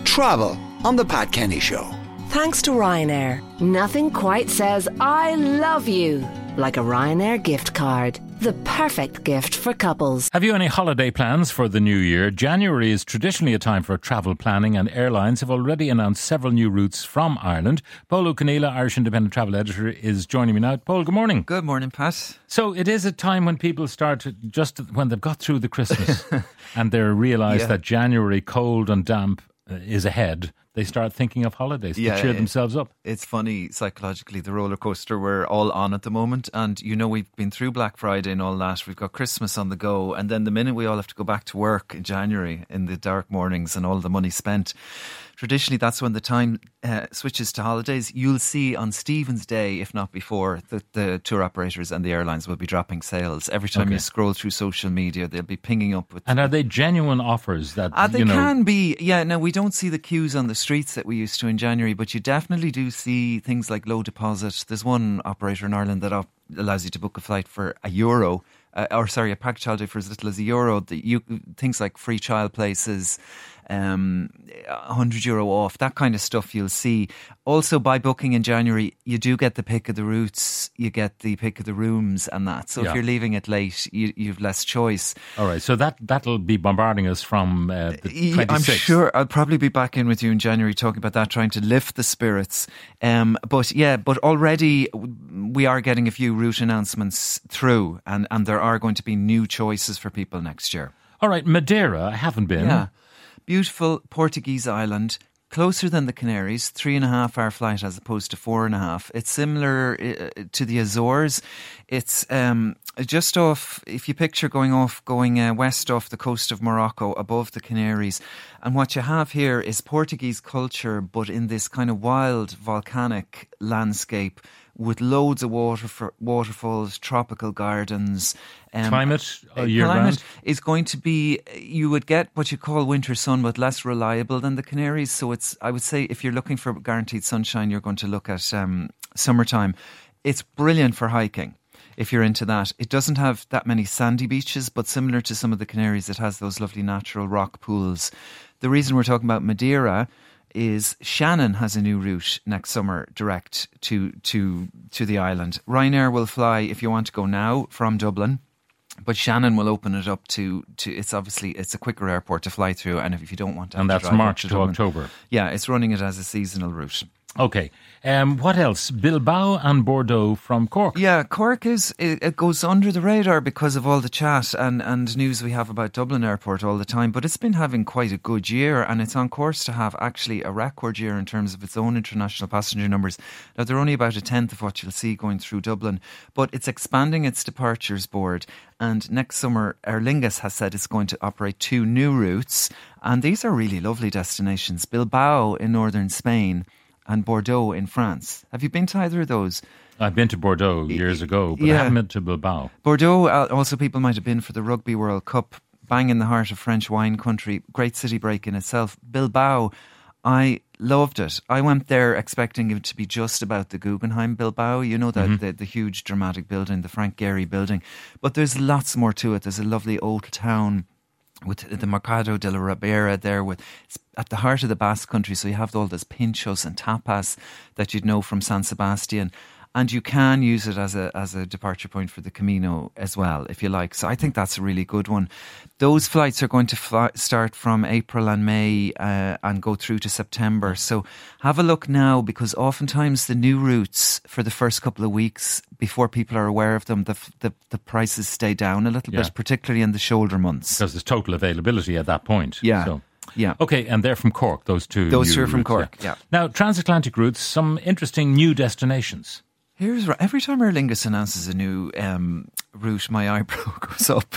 Travel on the Pat Kenny Show. Thanks to Ryanair, nothing quite says I love you like a Ryanair gift card. The perfect gift for couples. Have you any holiday plans for the new year? January is traditionally a time for travel planning, and airlines have already announced several new routes from Ireland. Paul O'Canila, Irish Independent Travel Editor, is joining me now. Paul, good morning. Good morning, Pat. So it is a time when people start, just when they've got through the Christmas and they realise that January, cold and damp, is ahead. They start thinking of holidays to cheer themselves up. It's funny, psychologically, the roller coaster we're all on at the moment. And, you know, we've been through Black Friday and all that. We've got Christmas on the go. And then the minute we all have to go back to work in January, in the dark mornings and all the money spent, traditionally that's when the time switches to holidays. You'll see on Stephen's Day, if not before, that the tour operators and the airlines will be dropping sales. Every time you scroll through social media, they'll be pinging up with... And are they genuine offers that, they can be. Yeah, now we don't see the queues on the streets that we used to in January, but you definitely do see things like low deposit. There's one operator in Ireland that allows you to book a flight for €1, a package holiday for as little as €1. Things like free child places, €100 off, that kind of stuff you'll see. Also, by booking in January, you do get the pick of the routes, you get the pick of the rooms and that. So if you're leaving it late, you've less choice. All right, so that'll be bombarding us from the 26th. I'm sure I'll probably be back in with you in January talking about that, trying to lift the spirits. But already we are getting a few route announcements through, and there are going to be new choices for people next year. All right, Madeira, I haven't been. Yeah. Beautiful Portuguese island, closer than the Canaries, 3.5-hour flight as opposed to 4.5. It's similar to the Azores. It's just off, if you picture going west off the coast of Morocco, above the Canaries. And what you have here is Portuguese culture, but in this kind of wild volcanic landscape with loads of waterfalls, tropical gardens. Climate year round? Climate is going to be, you would get what you call winter sun, but less reliable than the Canaries. So I would say if you're looking for guaranteed sunshine, you're going to look at summertime. It's brilliant for hiking, if you're into that. It doesn't have that many sandy beaches, but similar to some of the Canaries, it has those lovely natural rock pools. The reason we're talking about Madeira is Shannon has a new route next summer direct to the island. Ryanair will fly, if you want to go now, from Dublin, but Shannon will open it up to it's a quicker airport to fly through, and if you don't want to, and that's March to October. Yeah, it's running it as a seasonal route. Okay. What else? Bilbao and Bordeaux from Cork. Yeah, Cork it goes under the radar because of all the chat and news we have about Dublin Airport all the time, but it's been having quite a good year, and it's on course to have actually a record year in terms of its own international passenger numbers. Now, they're only about a tenth of what you'll see going through Dublin, but it's expanding its departures board, and next summer Aer Lingus has said it's going to operate 2 new routes, and these are really lovely destinations. Bilbao in northern Spain and Bordeaux in France. Have you been to either of those? I've been to Bordeaux years ago, but I haven't been to Bilbao. Bordeaux, also people might have been for the Rugby World Cup, bang in the heart of French wine country, great city break in itself. Bilbao, I loved it. I went there expecting it to be just about the Guggenheim Bilbao, you know, the huge dramatic building, the Frank Gehry building. But there's lots more to it. There's a lovely old town with the Mercado de la Ribera there, it's at the heart of the Basque Country, so you have all those pinchos and tapas that you'd know from San Sebastian, and you can use it as a departure point for the Camino as well, if you like. So I think that's a really good one. Those flights are going to start from April and May and go through to September. So have a look now, because oftentimes the new routes for the first couple of weeks, before people are aware of them, the prices stay down a little bit, particularly in the shoulder months. Because there's total availability at that point. Yeah. So. Yeah. Okay, and they're from Cork, those two. Those two are from routes, Cork, yeah. Now, transatlantic routes, some interesting new destinations. Every time Aer Lingus announces a new route, my eyebrow goes up.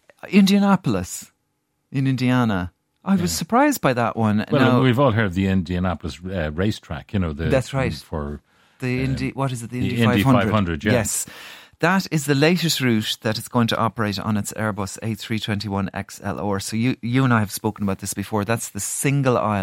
Indianapolis in Indiana. I was surprised by that one. Well, we've all heard of the Indianapolis racetrack, you know. That's right. For what is it? The Indy 500, yeah. Yes. That is the latest route that it's going to operate on its Airbus A321XLR. So you and I have spoken about this before. That's the single aisle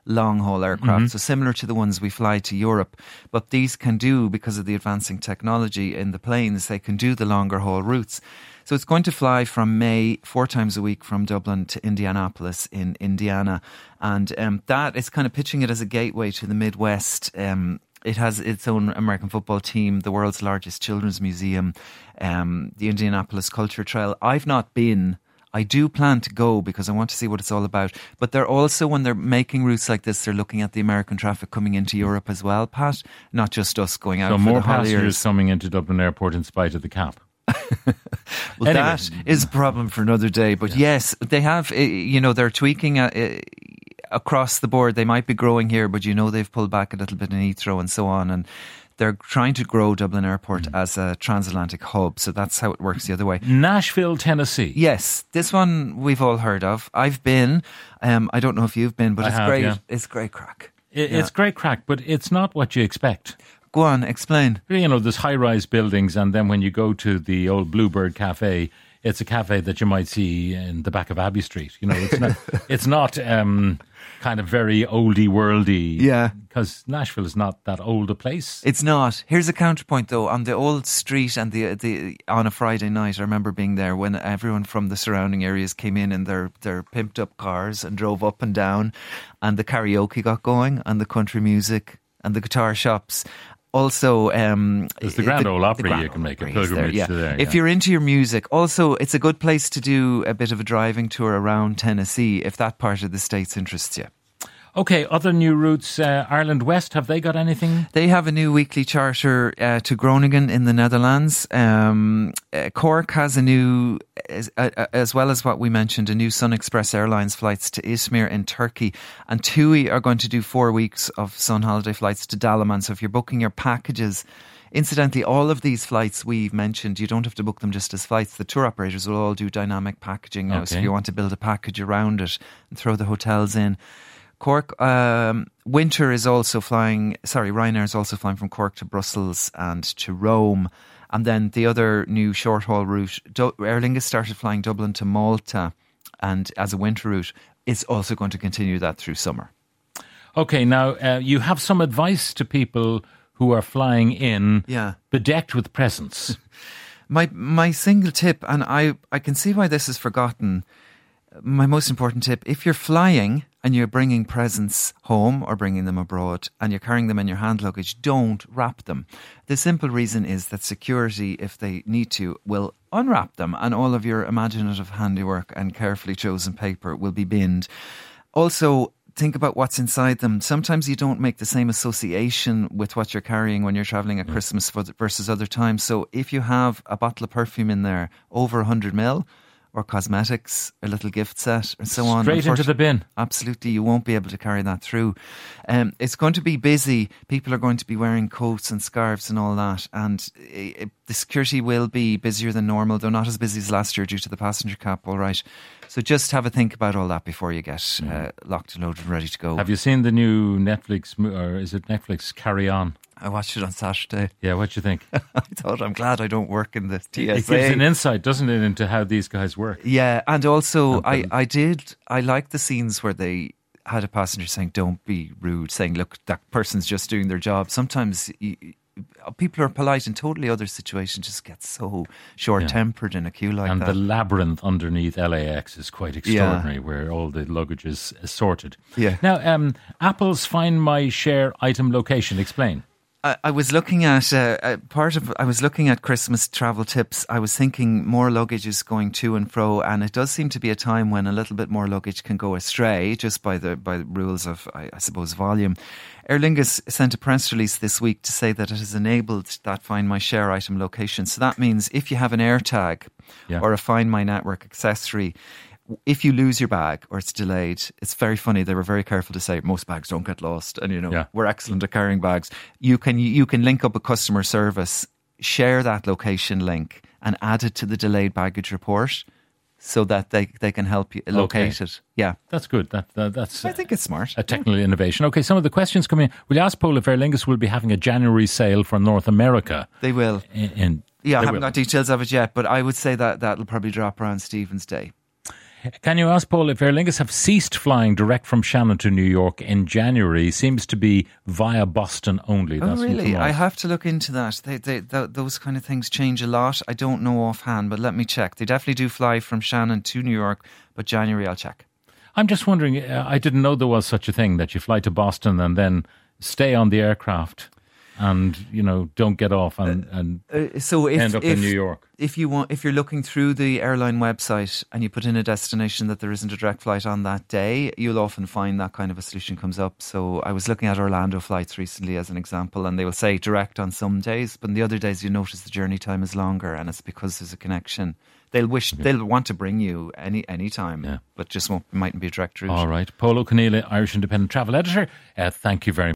long-haul aircraft, so similar to the ones we fly to Europe. But these can do, because of the advancing technology in the planes, they can do the longer haul routes. So it's going to fly from May 4 times a week from Dublin to Indianapolis in Indiana. And that is kind of pitching it as a gateway to the Midwest. It has its own American football team, the world's largest children's museum, the Indianapolis Culture Trail. I've not been. I do plan to go because I want to see what it's all about. But they're also, when they're making routes like this, they're looking at the American traffic coming into Europe as well, Pat. Not just us going out So for more the holidays. passengers coming into Dublin Airport in spite of the cap. Well, Anyway. that is a problem for another day. But yes, they have, they're tweaking across the board. They might be growing here, but they've pulled back a little bit in Heathrow and so on. And they're trying to grow Dublin Airport as a transatlantic hub. So that's how it works the other way. Nashville, Tennessee. Yes, this one we've all heard of. I've been. I don't know if you've been, but I it's have, great. yeah. It's great crack. It's great crack, but it's not what you expect. Go on, explain. There's high-rise buildings, and then when you go to the old Bluebird Cafe, it's a cafe that you might see in the back of Abbey Street. It's not kind of very oldie worldy. Yeah. Because Nashville is not that old a place. It's not. Here's a counterpoint though. On the old street and the on a Friday night, I remember being there when everyone from the surrounding areas came in their pimped up cars and drove up and down, and the karaoke got going and the country music and the guitar shops. Also, there's the Grand Ole Opry. You can make a pilgrimage to there. If you're into your music, also it's a good place to do a bit of a driving tour around Tennessee if that part of the states interests you. Okay, other new routes. Ireland West, have they got anything? They have a new weekly charter to Groningen in the Netherlands. Cork has a new, as well as what we mentioned, a new Sun Express Airlines flights to Izmir in Turkey. And TUI are going to do 4 weeks of Sun holiday flights to Dalaman. So if you're booking your packages, incidentally, all of these flights we've mentioned, you don't have to book them just as flights. The tour operators will all do dynamic packaging now. So if you want to build a package around it and throw the hotels in. Cork, Ryanair is also flying from Cork to Brussels and to Rome. And then the other new short-haul route, Aer Lingus started flying Dublin to Malta, and as a winter route, it's also going to continue that through summer. Okay, now you have some advice to people who are flying in bedecked with presents. My single tip, and I can see why this is forgotten, my most important tip, if you're flying and you're bringing presents home or bringing them abroad and you're carrying them in your hand luggage, don't wrap them. The simple reason is that security, if they need to, will unwrap them and all of your imaginative handiwork and carefully chosen paper will be binned. Also, think about what's inside them. Sometimes you don't make the same association with what you're carrying when you're travelling at Christmas versus other times. So if you have a bottle of perfume in there over 100 ml, or cosmetics, a little gift set, and so on. Straight into the bin. Absolutely, you won't be able to carry that through. It's going to be busy. People are going to be wearing coats and scarves and all that, and the security will be busier than normal, though not as busy as last year due to the passenger cap, all right. So just have a think about all that before you get locked and loaded and ready to go. Have you seen the new Netflix, or is it Netflix, Carry On? I watched it on Saturday. Yeah, what do you think? I'm glad I don't work in the TSA. It gives an insight, doesn't it, into how these guys work. Yeah, and also I liked the scenes where they had a passenger saying, don't be rude, saying, look, that person's just doing their job. Sometimes people are polite in totally other situations, just get so short-tempered in a queue like that. And the labyrinth underneath LAX is quite extraordinary, where all the luggage is sorted. Yeah. Now, Apple's Find My Share item location, explain. I was looking at I was looking at Christmas travel tips. I was thinking more luggage is going to and fro, and it does seem to be a time when a little bit more luggage can go astray, just by the rules of, I suppose, volume. Aer Lingus sent a press release this week to say that it has enabled that Find My Share item location. So that means if you have an AirTag or a Find My Network accessory, if you lose your bag or it's delayed, it's very funny. They were very careful to say most bags don't get lost, and we're excellent at carrying bags. You can link up a customer service, share that location link, and add it to the delayed baggage report, so that they can help you locate it. Yeah, that's good. That's I think it's smart. A technical innovation. Okay, some of the questions coming in. Will you ask Paul if Aer Lingus will be having a January sale for North America? They will. I haven't got details of it yet, but I would say that that'll probably drop around Stephen's Day. Can you ask Paul if Aer Lingus have ceased flying direct from Shannon to New York in January? Seems to be via Boston only. That's really? I have to look into that. Those kind of things change a lot. I don't know offhand, but let me check. They definitely do fly from Shannon to New York, but January I'll check. I'm just wondering, I didn't know there was such a thing, that you fly to Boston and then stay on the aircraft and, don't get off and end up in New York. If you're looking through the airline website and you put in a destination that there isn't a direct flight on that day, you'll often find that kind of a solution comes up. So I was looking at Orlando flights recently as an example, and they will say direct on some days, but on the other days you notice the journey time is longer, and it's because there's a connection. They'll want to bring you any time, but just mightn't be a direct route. All right. Paul O'Conneilla, Irish Independent Travel Editor. Thank you very much.